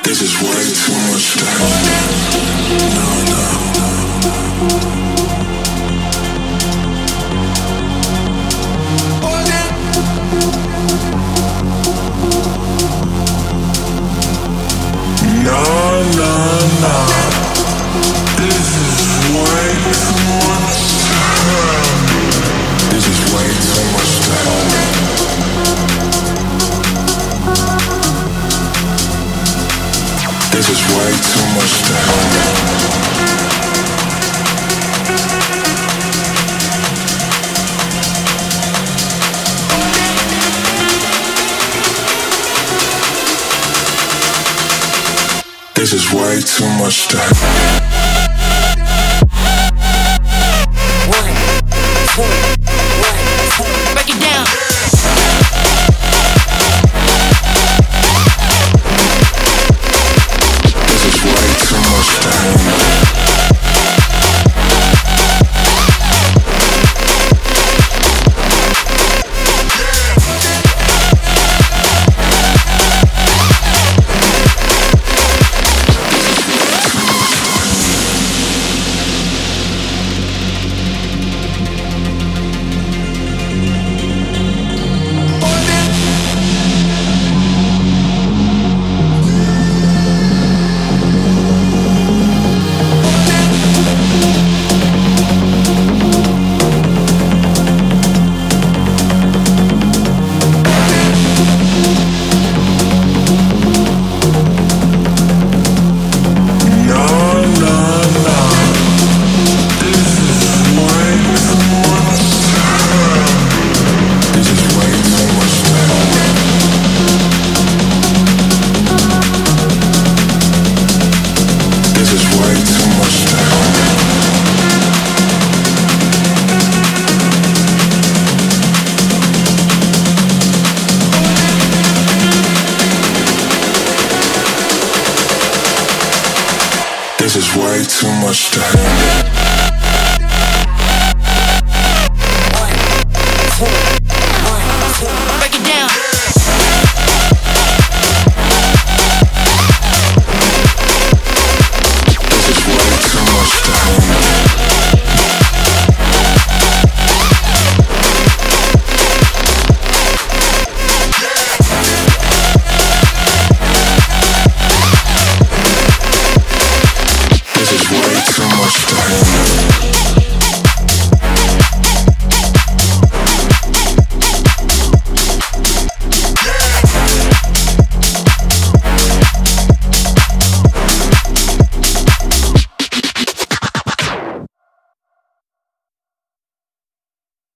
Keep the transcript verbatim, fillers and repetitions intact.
This is way too much time. No, no. No, no, no. This is way too much time. This is way too much time. This is way too much time. This is way too much time. One, two, one, two. Break it down. This is way too much time. This is way too much time.